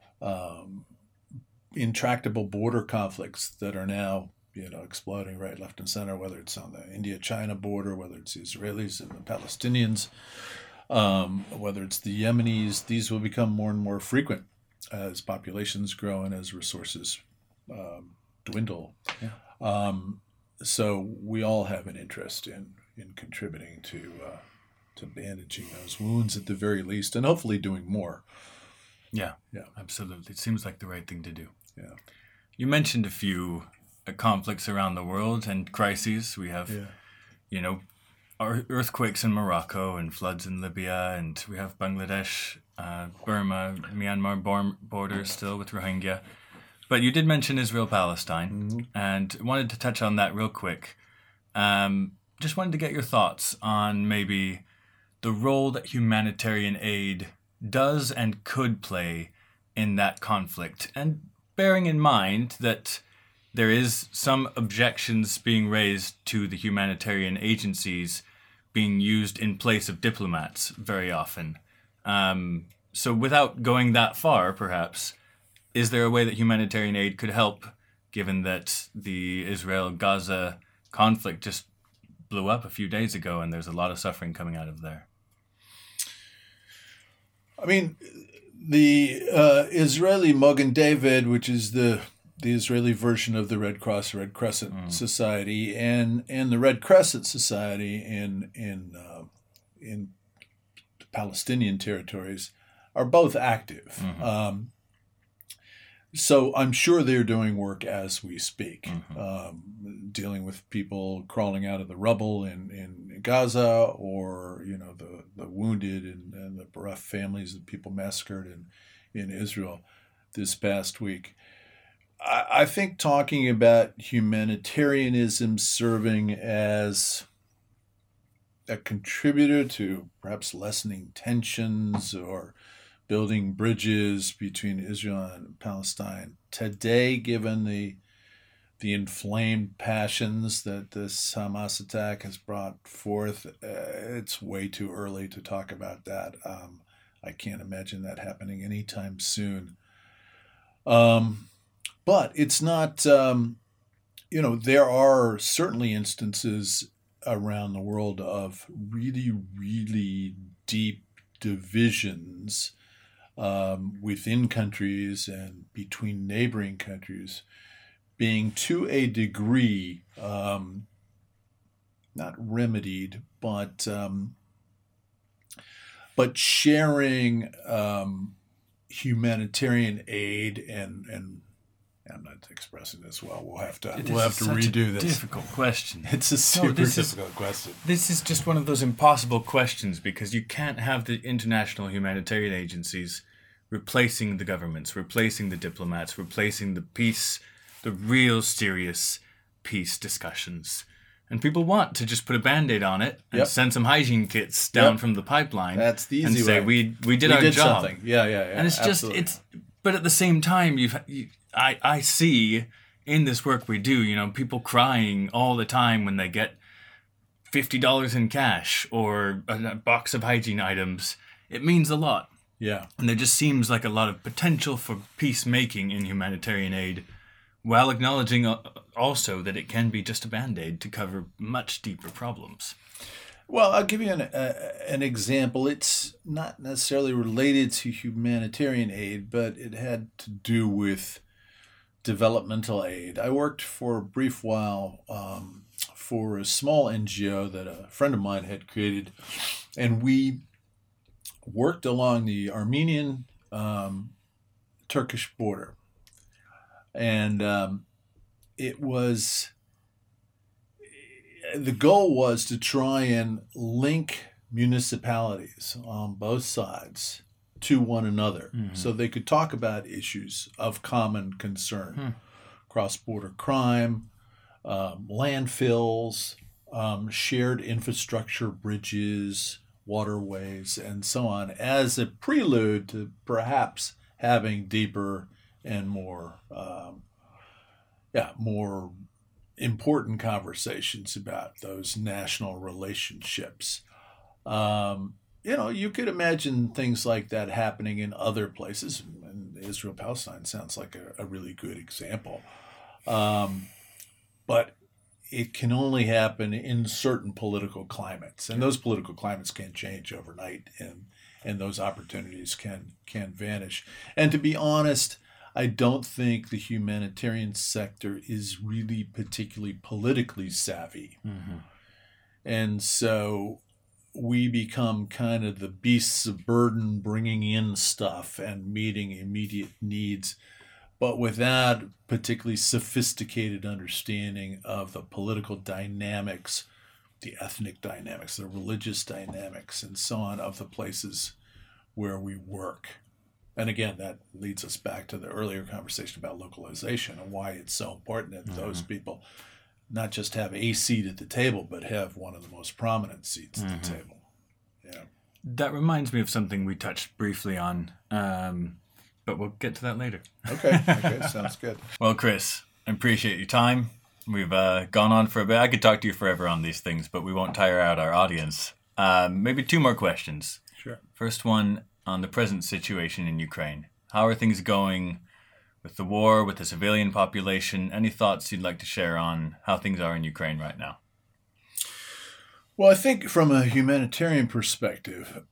intractable border conflicts that are now exploding right, left, and center, whether it's on the India-China border, whether it's the Israelis and the Palestinians, whether it's the Yemenis. These will become more and more frequent as populations grow and as resources dwindle. Yeah. So we all have an interest in contributing to bandaging those wounds at the very least, and hopefully doing more. Yeah, absolutely. It seems like the right thing to do. Yeah. You mentioned a few conflicts around the world and crises. We have, earthquakes in Morocco and floods in Libya, and we have Bangladesh, Burma, Myanmar borders still with Rohingya. But you did mention Israel-Palestine, and wanted to touch on that real quick. Just wanted to get your thoughts on maybe the role that humanitarian aid does and could play in that conflict, and bearing in mind that there is some objections being raised to the humanitarian agencies being used in place of diplomats very often. So without going that far, perhaps, is there a way that humanitarian aid could help, given that the Israel-Gaza conflict just blew up a few days ago and there's a lot of suffering coming out of there? I mean, the Israeli Magen David, which is the Israeli version of the Red Cross, Red Crescent Society, and the Red Crescent Society in the Palestinian territories, are both active. So I'm sure they're doing work as we speak, dealing with people crawling out of the rubble in Gaza, or the wounded and the bereft families of people massacred in Israel this past week. I think talking about humanitarianism serving as a contributor to perhaps lessening tensions or building bridges between Israel and Palestine today, given the inflamed passions that this Hamas attack has brought forth, it's way too early to talk about that. I can't imagine that happening anytime soon. But it's not, there are certainly instances around the world of really, really deep divisions within countries and between neighboring countries being to a degree not remedied, but sharing humanitarian aid and I'm not expressing this well. We'll have to redo this. Difficult question. It's a super difficult question. This is just one of those impossible questions because you can't have the international humanitarian agencies replacing the governments, replacing the diplomats, replacing the real serious peace discussions. And people want to just put a Band-Aid on it and send some hygiene kits down from the pipeline. That's the easy way. And say, we did our job. Something. Yeah. And it's absolutely. But at the same time, I see in this work we do, people crying all the time when they get $50 in cash or a box of hygiene items. It means a lot. Yeah. And there just seems like a lot of potential for peacemaking in humanitarian aid, while acknowledging also that it can be just a Band-Aid to cover much deeper problems. Well, I'll give you an example. It's not necessarily related to humanitarian aid, but it had to do with developmental aid. I worked for a brief while for a small NGO that a friend of mine had created, and we worked along the Armenian-Turkish border. And the goal was to try and link municipalities on both sides to one another so they could talk about issues of common concern. Cross-border crime, landfills, shared infrastructure, bridges, waterways, and so on, as a prelude to perhaps having deeper and more important conversations about those national relationships. You could imagine things like that happening in other places, and Israel-Palestine sounds like a really good example. But it can only happen in certain political climates, and those political climates can change overnight, and those opportunities can vanish. And to be honest, I don't think the humanitarian sector is really particularly politically savvy. And so we become kind of the beasts of burden, bringing in stuff and meeting immediate needs, but without particularly sophisticated understanding of the political dynamics, the ethnic dynamics, the religious dynamics, and so on of the places where we work. And again, that leads us back to the earlier conversation about localization and why it's so important that those people not just have a seat at the table, but have one of the most prominent seats at the table. Yeah. That reminds me of something we touched briefly on, but we'll get to that later. Okay, sounds good. Well, Chris, I appreciate your time. We've gone on for a bit. I could talk to you forever on these things, but we won't tire out our audience. Maybe two more questions. Sure. First one, on the present situation in Ukraine. How are things going with the war, with the civilian population? Any thoughts you'd like to share on how things are in Ukraine right now? Well, I think from a humanitarian perspective,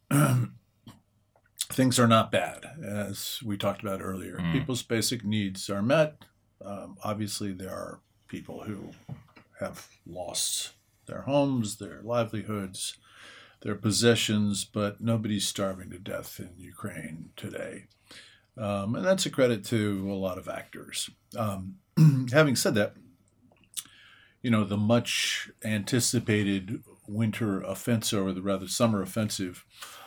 things are not bad, as we talked about earlier. People's basic needs are met. Obviously, there are people who have lost their homes, their livelihoods, their possessions, but nobody's starving to death in Ukraine today. And that's a credit to a lot of actors. Having said that, the much anticipated winter offensive, or the rather summer offensive,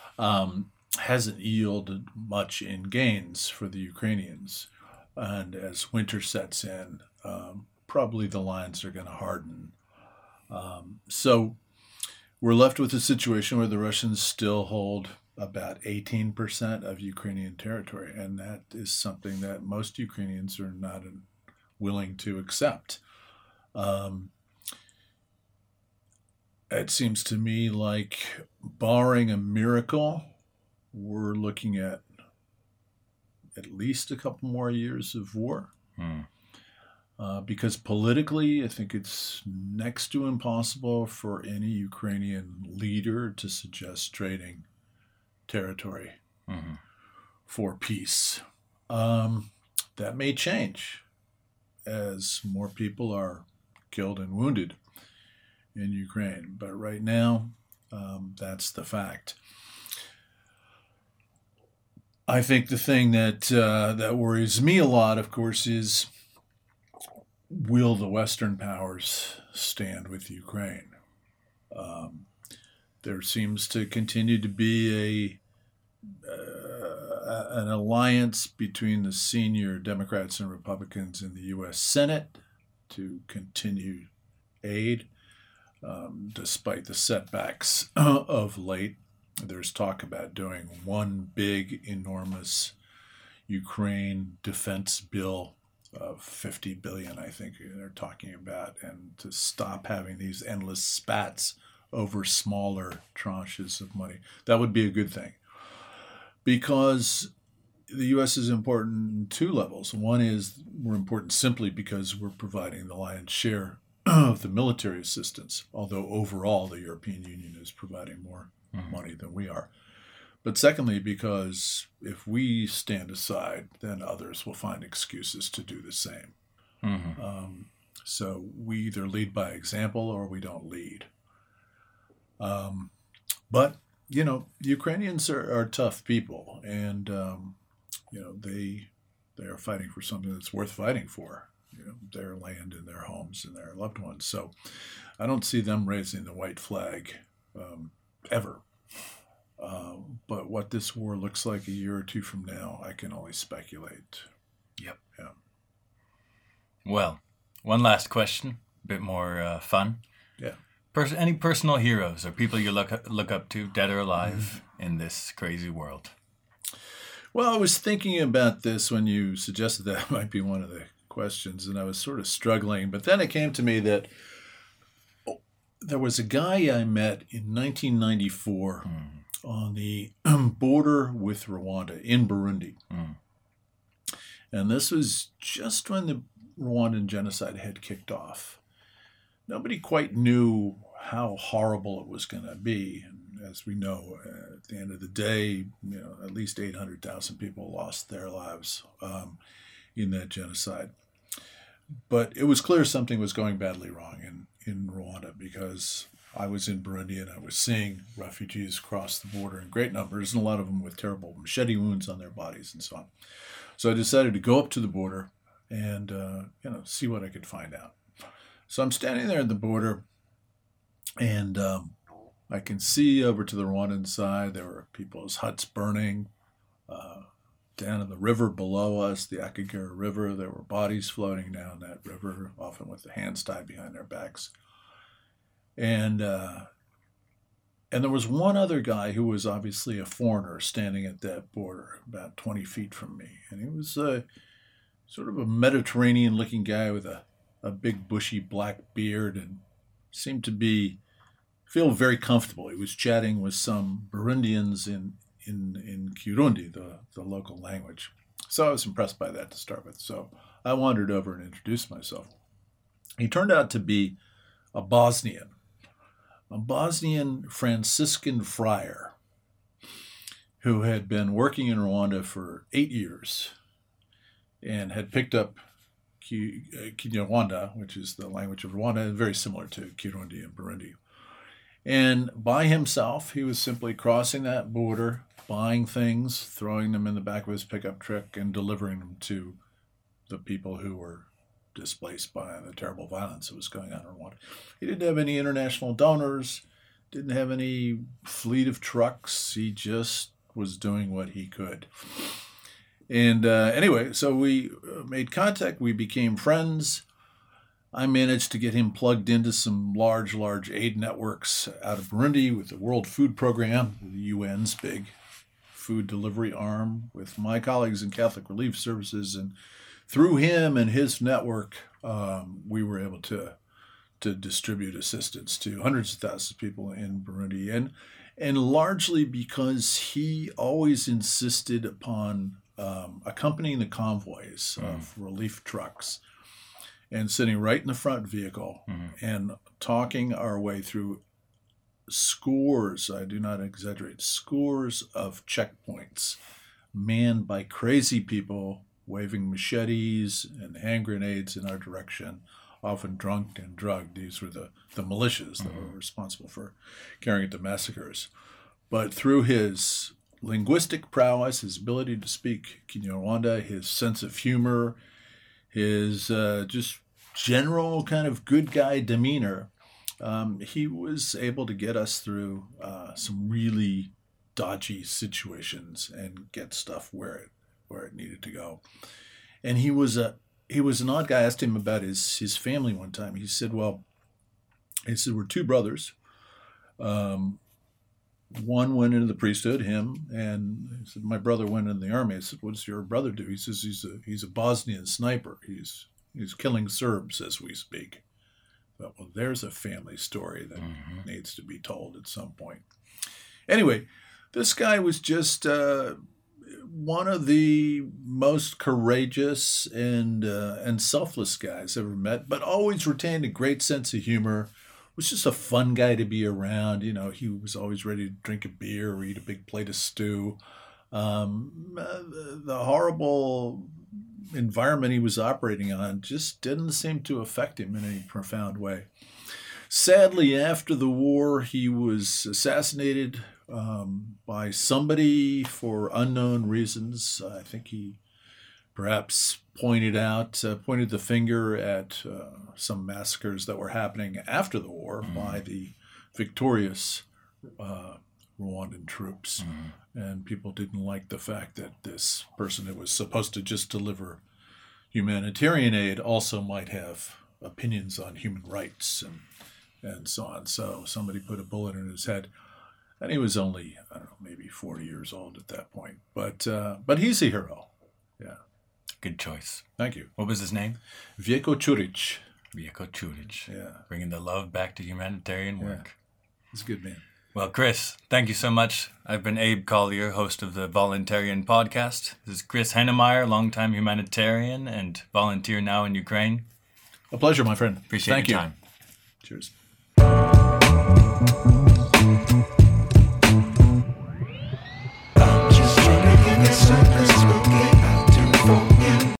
hasn't yielded much in gains for the Ukrainians. And as winter sets in, probably the lines are going to harden. So we're left with a situation where the Russians still hold about 18% of Ukrainian territory, and that is something that most Ukrainians are not willing to accept. It seems to me like, barring a miracle, we're looking at least a couple more years of war. because politically, I think it's next to impossible for any Ukrainian leader to suggest trading territory for peace. That may change as more people are killed and wounded in Ukraine. But right now, that's the fact. I think the thing that worries me a lot, of course, is will the Western powers stand with Ukraine? There seems to continue to be an alliance between the senior Democrats and Republicans in the U.S. Senate to continue aid, despite the setbacks of late. There's talk about doing one big, enormous Ukraine defense bill of $50 billion, I think they're talking about, and to stop having these endless spats over smaller tranches of money. That would be a good thing, because the U.S. is important in two levels. One is we're important simply because we're providing the lion's share of the military assistance, although overall the European Union is providing more money than we are. But secondly, because if we stand aside, then others will find excuses to do the same. So we either lead by example or we don't lead. But, Ukrainians are tough people, and, they are fighting for something that's worth fighting for, their land and their homes and their loved ones. So I don't see them raising the white flag ever. But what this war looks like a year or two from now, I can only speculate. Yep. Yeah. Well, one last question, a bit more fun. Yeah. Any personal heroes or people you look up to, dead or alive, in this crazy world? Well, I was thinking about this when you suggested that might be one of the questions, and I was sort of struggling. But then it came to me that there was a guy I met in 1994 on the border with Rwanda in Burundi. And this was just when the Rwandan genocide had kicked off. Nobody quite knew how horrible it was going to be. And as we know, at the end of the day, at least 800,000 people lost their lives in that genocide. But it was clear something was going badly wrong in Rwanda, because I was in Burundi and I was seeing refugees cross the border in great numbers, and a lot of them with terrible machete wounds on their bodies and so on. So I decided to go up to the border and see what I could find out. So I'm standing there at the border, and I can see over to the Rwandan side there were people's huts burning. Down in the river below us, the Akagera River, there were bodies floating down that river, often with the hands tied behind their backs. And there was one other guy who was obviously a foreigner standing at that border about 20 feet from me. And he was sort of a Mediterranean-looking guy with a big bushy black beard, and seemed to feel very comfortable. He was chatting with some Burundians in Kirundi, the local language. So I was impressed by that to start with. So I wandered over and introduced myself. He turned out to be a Bosnian Franciscan friar who had been working in Rwanda for 8 years and had picked up Kinyarwanda, which is the language of Rwanda, very similar to Kirundi and Burundi. And by himself, he was simply crossing that border, buying things, throwing them in the back of his pickup truck, and delivering them to the people who were displaced by the terrible violence that was going on in Rwanda. He didn't have any international donors, didn't have any fleet of trucks. He just was doing what he could. And anyway, so we made contact. We became friends. I managed to get him plugged into some large aid networks out of Burundi with the World Food Program, the UN's big food delivery arm, with my colleagues in Catholic Relief Services. And through him and his network, we were able to distribute assistance to hundreds of thousands of people in Burundi. And largely because he always insisted upon accompanying the convoys of relief trucks. and sitting right in the front vehicle and talking our way through scores, I do not exaggerate, scores of checkpoints manned by crazy people waving machetes and hand grenades in our direction, often drunk and drugged. These were the militias that were responsible for carrying out the massacres. But through his linguistic prowess, his ability to speak Kinyarwanda, his sense of humor, his just general kind of good guy demeanor, he was able to get us through some really dodgy situations and get stuff where it needed to go. And he was an odd guy. I asked him about his family one time. He said, we're two brothers. One went into the priesthood, him, and he said, my brother went in the army. I said, what does your brother do? He says he's a Bosnian sniper. He's killing Serbs as we speak. But, well, there's a family story that needs to be told at some point. Anyway, this guy was just one of the most courageous and selfless guys I've ever met, but always retained a great sense of humor. Was just a fun guy to be around. You know, he was always ready to drink a beer or eat a big plate of stew. The horrible environment he was operating on just didn't seem to affect him in any profound way. Sadly, after the war, he was assassinated by somebody for unknown reasons. I think he perhaps pointed the finger at some massacres that were happening after the war by the victorious Rwandan troops. And people didn't like the fact that this person that was supposed to just deliver humanitarian aid also might have opinions on human rights and so on. So somebody put a bullet in his head. And he was only, I don't know, maybe 40 years old at that point. But he's a hero. Yeah. Good choice. Thank you. What was his name? Vjeko Čurić. Vjeko Čurić. Yeah. Bringing the love back to humanitarian work. He's a good man. Well, Chris, thank you so much. I've been Abe Collier, host of the Voluntarian Podcast. This is Chris Hennemeyer, longtime humanitarian and volunteer now in Ukraine. A pleasure, my friend. Appreciate your time. Cheers.